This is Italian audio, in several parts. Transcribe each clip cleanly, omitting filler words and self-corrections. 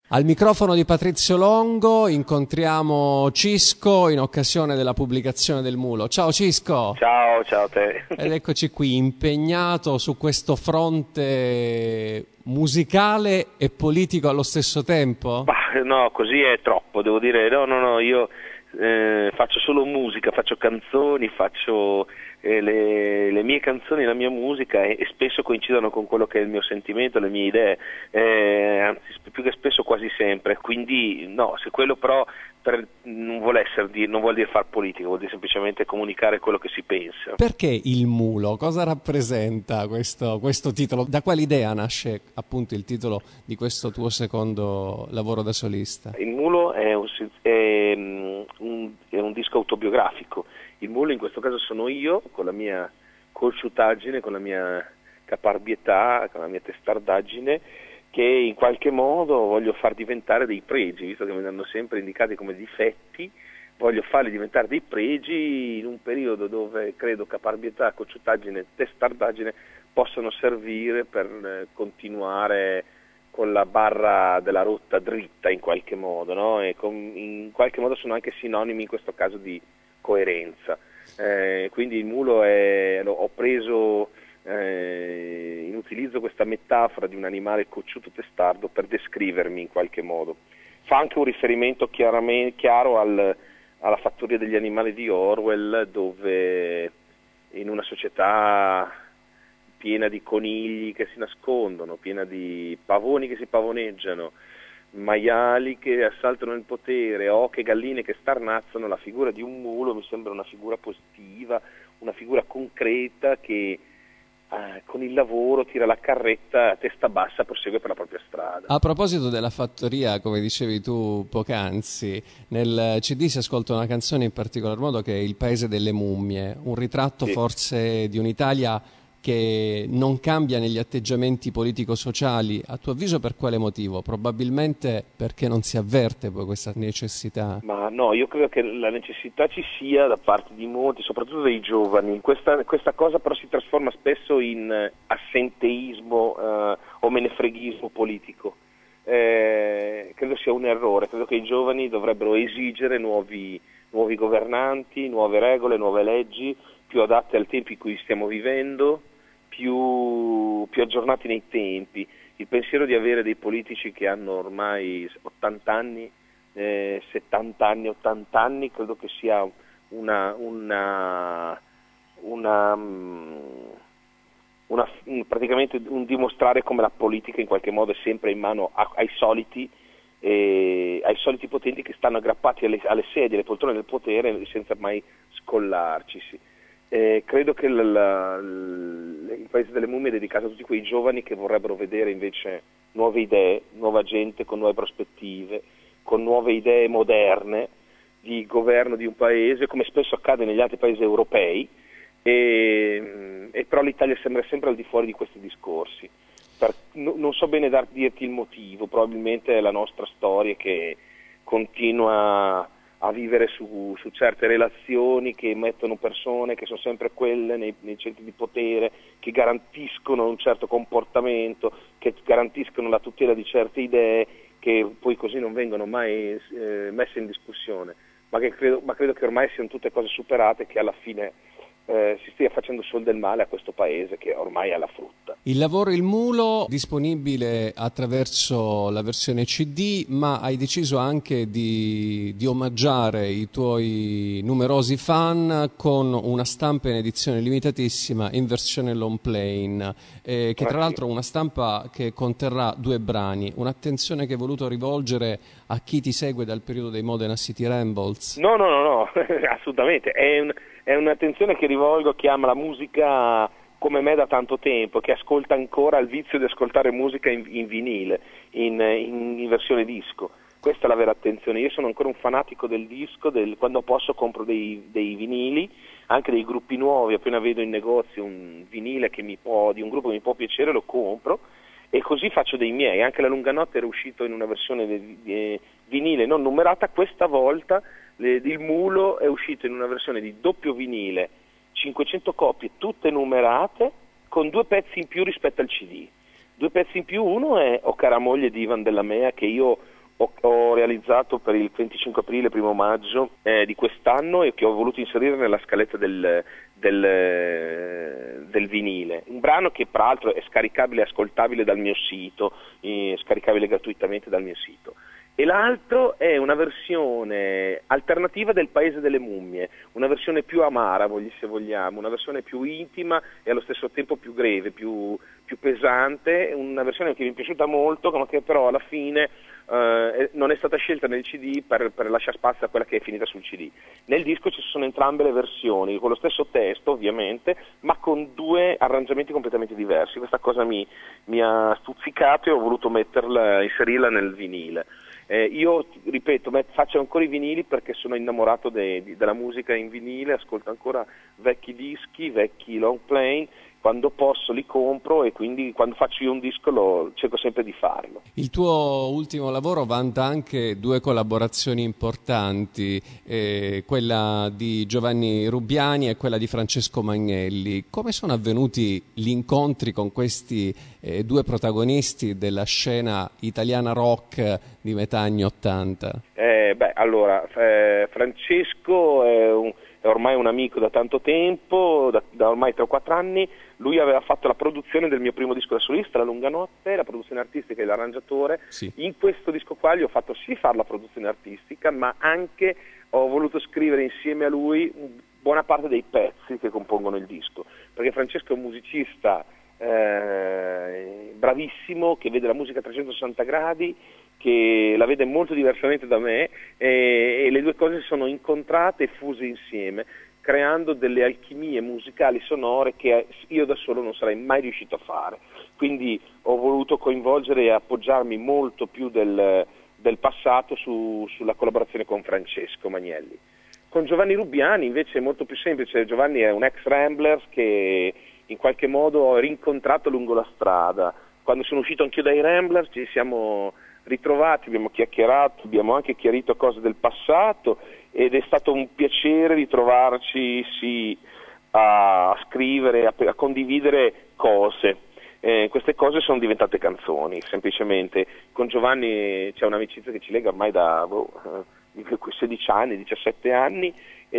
Al microfono di Patrizio Longo incontriamo Cisco in occasione della pubblicazione del Mulo. Ciao Cisco! Ciao a te! Ed eccoci qui, impegnato su questo fronte musicale e politico allo stesso tempo? Bah, no, così è troppo, devo dire, no, io faccio solo musica, faccio canzoni, faccio le mie canzoni, la mia musica e spesso coincidono con quello che è il mio sentimento, le mie idee, anzi più che spesso quasi sempre, quindi no, se quello però non vuol dire far politica, vuol dire semplicemente comunicare quello che si pensa. Perché il Mulo? Cosa rappresenta questo titolo? Da quale idea nasce appunto il titolo di questo tuo secondo lavoro da solista? Il Mulo è un disco autobiografico. Il Mulo in questo caso sono io, con la mia cocciutaggine, con la mia caparbietà, con la mia testardaggine, che in qualche modo voglio far diventare dei pregi, visto che mi hanno sempre indicati come difetti, voglio farli diventare dei pregi in un periodo dove credo caparbietà, cocciutaggine, testardaggine possono servire per continuare con la barra della rotta dritta in qualche modo, no? E in qualche modo sono anche sinonimi in questo caso di coerenza. Quindi il Mulo ho preso in utilizzo questa metafora di un animale cocciuto testardo per descrivermi in qualche modo. Fa anche un riferimento chiaro alla fattoria degli animali di Orwell, dove in una società piena di conigli che si nascondono, piena di pavoni che si pavoneggiano, maiali che assaltano il potere, oche e galline che starnazzano, la figura di un mulo mi sembra una figura positiva, una figura concreta che con il lavoro tira la carretta a testa bassa, prosegue per la propria strada. A proposito della fattoria, come dicevi tu poc'anzi, nel CD si ascolta una canzone in particolar modo che è Il paese delle mummie, un ritratto forse di un'Italia che non cambia negli atteggiamenti politico-sociali. A tuo avviso per quale motivo? Probabilmente perché non si avverte poi questa necessità. Ma no, io credo che la necessità ci sia da parte di molti, soprattutto dei giovani. Questa cosa però si trasforma spesso in assenteismo o menefreghismo politico. Credo sia un errore, credo che i giovani dovrebbero esigere nuovi governanti, nuove regole, nuove leggi, più adatte al tempo in cui stiamo vivendo, più aggiornati nei tempi. Il pensiero di avere dei politici che hanno ormai 80 anni, 70 anni, 80 anni, credo che sia praticamente un dimostrare come la politica in qualche modo è sempre in mano ai soliti potenti che stanno aggrappati alle sedie, alle poltrone del potere senza mai scollarcisi. Credo che il Paese delle Mummie è dedicato a tutti quei giovani che vorrebbero vedere invece nuove idee, nuova gente con nuove prospettive, con nuove idee moderne di governo di un paese, come spesso accade negli altri paesi europei, e però l'Italia sembra sempre al di fuori di questi discorsi. Non so bene dirti il motivo, probabilmente è la nostra storia che continua a vivere su certe relazioni che mettono persone che sono sempre quelle nei centri di potere, che garantiscono un certo comportamento, che garantiscono la tutela di certe idee, che poi così non vengono mai messe in discussione, ma credo che ormai siano tutte cose superate, che alla fine si stia facendo solo del male a questo paese che ormai è alla frutta. Il lavoro Il Mulo disponibile attraverso la versione CD, ma hai deciso anche di omaggiare i tuoi numerosi fan con una stampa in edizione limitatissima in versione long plane, che tra l'altro è una stampa che conterrà 2 brani. Un'attenzione che hai voluto rivolgere a chi ti segue dal periodo dei Modena City Rambles? No, assolutamente. È un'attenzione che rivolgo a chi ama la musica come me da tanto tempo, che ascolta ancora il vizio di ascoltare musica in vinile, in versione disco. Questa è la vera attenzione. Io sono ancora un fanatico del disco, quando posso compro dei vinili, anche dei gruppi nuovi, appena vedo in negozio un vinile di un gruppo che mi può piacere lo compro, e così faccio dei miei. Anche La lunga notte era uscito in una versione vinile non numerata, questa volta il Mulo è uscito in una versione di doppio vinile, 500 copie tutte numerate, con 2 pezzi in più rispetto al CD. 2 pezzi in più, uno è O cara moglie di Ivan della Mea, che io ho realizzato per il 25 aprile, 1 maggio di quest'anno, e che ho voluto inserire nella scaletta del vinile. Un brano che peraltro è scaricabile e ascoltabile dal mio sito, scaricabile gratuitamente dal mio sito. E l'altro è una versione alternativa del Paese delle Mummie, una versione più amara, se vogliamo, una versione più intima e allo stesso tempo più greve, più pesante, una versione che mi è piaciuta molto, ma che però alla fine non è stata scelta nel CD per lasciare spazio a quella che è finita sul CD. Nel disco ci sono entrambe le versioni, con lo stesso testo ovviamente, ma con 2 arrangiamenti completamente diversi. Questa cosa mi ha stuzzicato e ho voluto inserirla nel vinile. Io, ripeto, faccio ancora i vinili perché sono innamorato della musica in vinile, ascolto ancora vecchi dischi, vecchi long play, quando posso li compro, e quindi quando faccio io un disco cerco sempre di farlo. Il tuo ultimo lavoro vanta anche 2 collaborazioni importanti, quella di Giovanni Rubbiani e quella di Francesco Magnelli. Come sono avvenuti gli incontri con questi 2 protagonisti della scena italiana rock di metà anni '80? Allora, Francesco è ormai un amico da tanto tempo, da ormai 3 o 4 anni. Lui aveva fatto la produzione del mio primo disco da solista, La Lunga Notte, la produzione artistica e l'arrangiatore. Sì. In questo disco qua gli ho fatto sì fare la produzione artistica, ma anche ho voluto scrivere insieme a lui buona parte dei pezzi che compongono il disco, perché Francesco è un musicista bravissimo, che vede la musica a 360 gradi, che la vede molto diversamente da me, e le 2 cose sono incontrate e fuse insieme, creando delle alchimie musicali sonore che io da solo non sarei mai riuscito a fare. Quindi ho voluto coinvolgere e appoggiarmi molto più del passato sulla collaborazione con Francesco Magnelli. Con Giovanni Rubbiani invece è molto più semplice. Giovanni è un ex Ramblers che in qualche modo ho rincontrato lungo la strada. Quando sono uscito anch'io dai Ramblers ci siamo ritrovati, abbiamo chiacchierato, abbiamo anche chiarito cose del passato, ed è stato un piacere ritrovarci a scrivere, a condividere cose. Queste cose sono diventate canzoni, semplicemente. Con Giovanni c'è un'amicizia che ci lega ormai da 16 anni, 17 anni,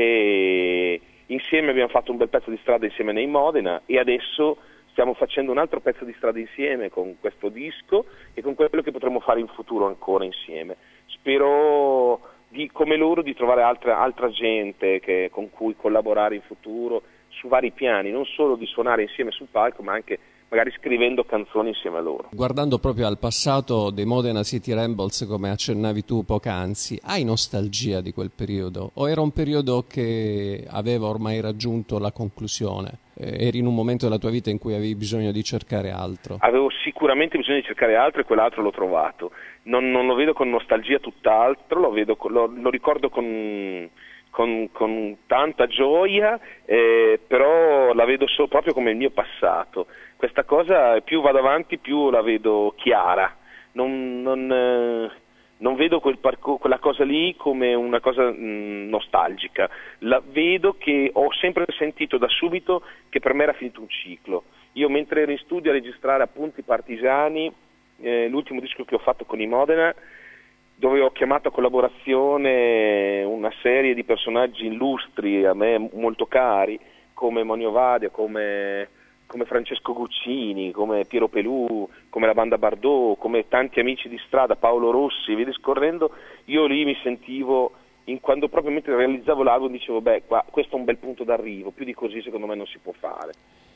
e insieme abbiamo fatto un bel pezzo di strada insieme nei Modena, e adesso stiamo facendo un altro pezzo di strada insieme con questo disco e con quello che potremo fare in futuro ancora insieme. Spero come loro di trovare altra gente con cui collaborare in futuro su vari piani, non solo di suonare insieme sul palco, ma anche magari scrivendo canzoni insieme a loro. Guardando proprio al passato dei Modena City Rambles, come accennavi tu poc'anzi, hai nostalgia di quel periodo? O era un periodo che aveva ormai raggiunto la conclusione? Eri in un momento della tua vita in cui avevi bisogno di cercare altro? Avevo sicuramente bisogno di cercare altro, e quell'altro l'ho trovato. Non lo vedo con nostalgia, tutt'altro, lo ricordo con tanta gioia, però la vedo proprio come il mio passato. Questa cosa, più vado avanti, più la vedo chiara. Non vedo quella cosa lì come una cosa nostalgica. La vedo che ho sempre sentito da subito che per me era finito un ciclo. Io, mentre ero in studio a registrare Appunti Partigiani, l'ultimo disco che ho fatto con i Modena, dove ho chiamato a collaborazione una serie di personaggi illustri a me molto cari, come Monio Vadia, come Francesco Guccini, come Piero Pelù, come la banda Bardot, come tanti amici di strada, Paolo Rossi, via discorrendo. Io lì mi sentivo, quando proprio mentre realizzavo l'album, dicevo questo è un bel punto d'arrivo, più di così secondo me non si può fare.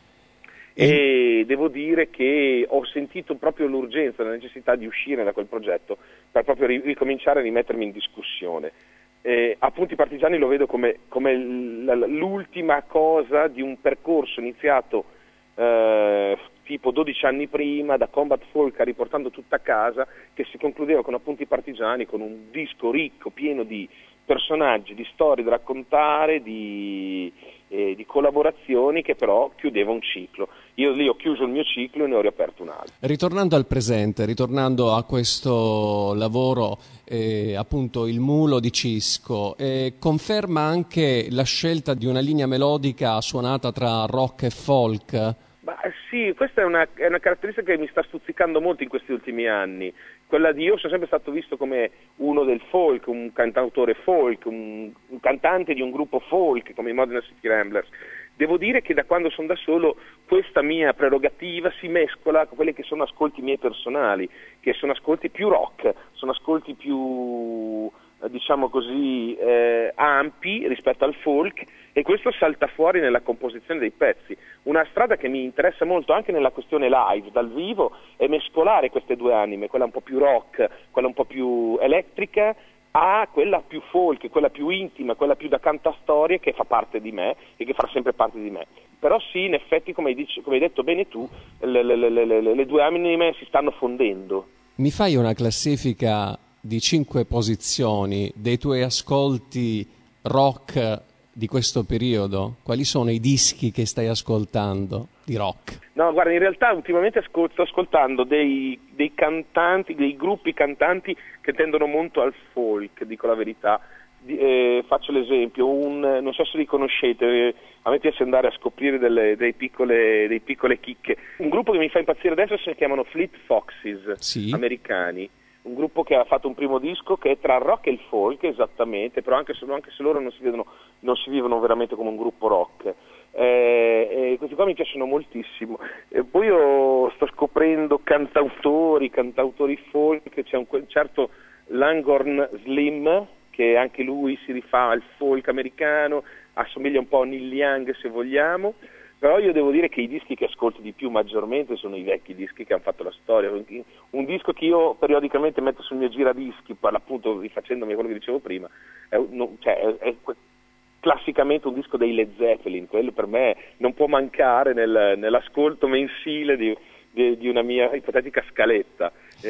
E devo dire che ho sentito proprio l'urgenza, la necessità di uscire da quel progetto per proprio ricominciare a rimettermi in discussione. Appunti Partigiani lo vedo come l'ultima cosa di un percorso iniziato tipo 12 anni prima da Combat Folk, riportando tutta a casa, che si concludeva con Appunti Partigiani, con un disco ricco, pieno di personaggi, di storie da raccontare, di collaborazioni, che però chiudeva un ciclo. Io lì ho chiuso il mio ciclo e ne ho riaperto un altro. Ritornando al presente, ritornando a questo lavoro, appunto Il Mulo di Cisco, conferma anche la scelta di una linea melodica suonata tra rock e folk? Sì, questa è una caratteristica che mi sta stuzzicando molto in questi ultimi anni. Quella di io sono sempre stato visto come uno del folk, un cantautore folk, un cantante di un gruppo folk come i Modena City Ramblers. Devo dire che da quando sono da solo questa mia prerogativa si mescola con quelli che sono ascolti miei personali, che sono ascolti più rock, sono ascolti più diciamo così ampi rispetto al folk, e questo salta fuori nella composizione dei pezzi. Una strada che mi interessa molto anche nella questione live, dal vivo, è mescolare queste due anime, quella un po' più rock, quella un po' più elettrica, a quella più folk, quella più intima, quella più da cantastorie, che fa parte di me e che farà sempre parte di me. Però sì, in effetti, come hai detto bene tu, le due anime si stanno fondendo. Mi fai una classifica di 5 posizioni dei tuoi ascolti rock di questo periodo? Quali sono i dischi che stai ascoltando di rock? No, guarda, in realtà ultimamente sto ascoltando dei cantanti, dei gruppi cantanti che tendono molto al folk, dico la verità. Faccio l'esempio, non so se li conoscete, a me piace andare a scoprire dei piccole chicche. Un gruppo che mi fa impazzire adesso si chiamano Fleet Foxes, sì, americani. Un gruppo che ha fatto un primo disco che è tra il rock e il folk, esattamente, però anche se loro non si vivono veramente come un gruppo rock. Questi qua mi piacciono moltissimo. Poi io sto scoprendo cantautori folk, c'è un certo Langhorne Slim, che anche lui si rifà al folk americano, assomiglia un po' a Neil Young se vogliamo. Però io devo dire che i dischi che ascolto di più maggiormente sono i vecchi dischi che hanno fatto la storia. Un disco che io periodicamente metto sul mio giradischi, per l'appunto rifacendomi quello che dicevo prima, è classicamente un disco dei Led Zeppelin. Quello per me non può mancare nell'ascolto mensile di una mia ipotetica scaletta.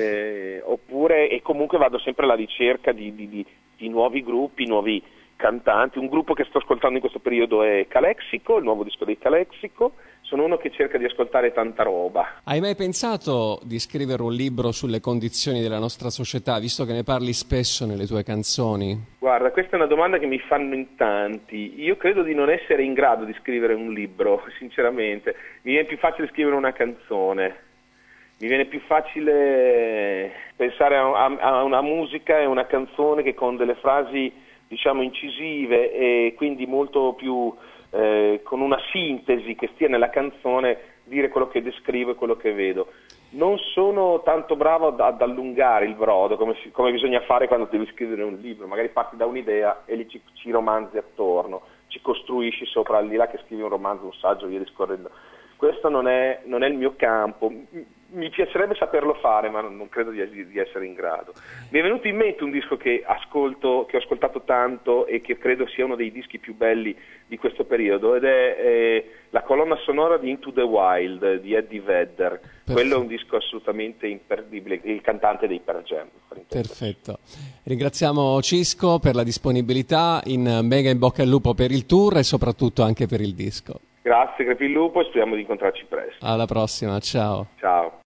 E comunque vado sempre alla ricerca di nuovi gruppi, nuovi cantanti. Un gruppo che sto ascoltando in questo periodo è Calexico, il nuovo disco dei Calexico. Sono uno che cerca di ascoltare tanta roba. Hai mai pensato di scrivere un libro sulle condizioni della nostra società, visto che ne parli spesso nelle tue canzoni? Guarda, questa è una domanda che mi fanno in tanti. Io credo di non essere in grado di scrivere un libro, sinceramente. Mi viene più facile scrivere una canzone. Mi viene più facile pensare a una musica e una canzone che con delle frasi, diciamo, incisive e quindi molto più con una sintesi che stia nella canzone, dire quello che descrivo e quello che vedo. Non sono tanto bravo ad allungare il brodo come bisogna fare quando devi scrivere un libro. Magari parti da un'idea e lì ci romanzi attorno, ci costruisci sopra, al di là che scrivi un romanzo, un saggio, via discorrendo. Questo non è il mio campo. Mi piacerebbe saperlo fare, ma non credo di essere in grado. Mi è venuto in mente un disco che ho ascoltato tanto e che credo sia uno dei dischi più belli di questo periodo, ed è la colonna sonora di Into the Wild di Eddie Vedder. Perfetto. Quello è un disco assolutamente imperdibile, il cantante dei Pearl Jam. Perfetto. Ringraziamo Cisco per la disponibilità, mega in bocca al lupo per il tour e soprattutto anche per il disco. Grazie, crepi il lupo, e speriamo di incontrarci presto. Alla prossima, ciao. Ciao.